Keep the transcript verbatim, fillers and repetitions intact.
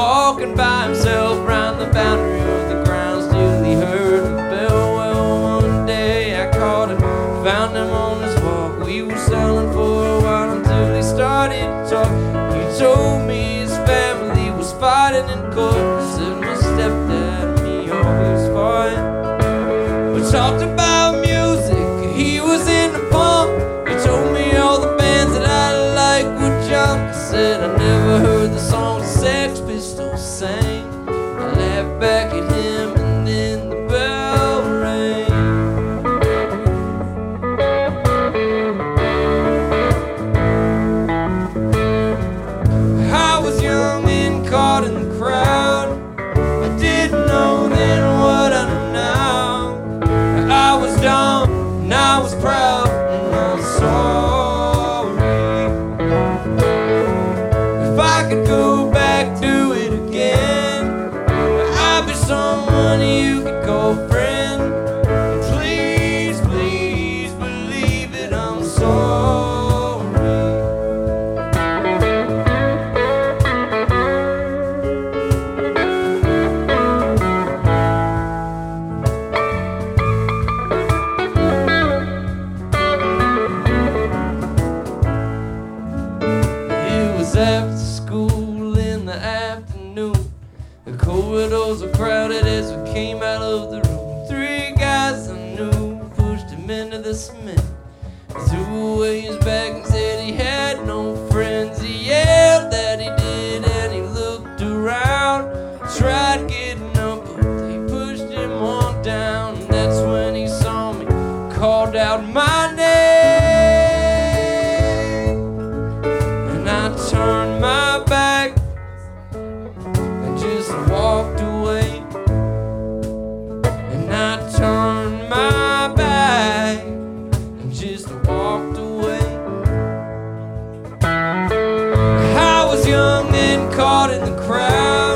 walking by himself round the boundary of the grounds till he heard the bell. Well, one day I caught him, found him on his walk. We were silent for a while until he started to talk. He told me his family was fighting in court. He said my stepdad and me always fought. We talked about music, he was in the punk. He told me all the bands that I like were junk. I said I never heard the song the Sex Pistols sang. I laughed back at him and then the bell rang. I was young and caught in the crowd. I didn't know then what I know now. I was dumb and I was proud and I was sorry. If I could go back to it again, I'd be someone you could call friend. Please, please believe that I'm sorry. After school in the afternoon, the corridors were crowded as we came out of the room. Three guys I knew pushed him into the cement. He threw away his bag and said he had no friends. He yelled that he did and he looked around, tried getting up but they pushed him on down. And that's when he saw me, called out my name. Turned my back and just walked away. And I turned my back and just walked away. I was young and caught in the crowd.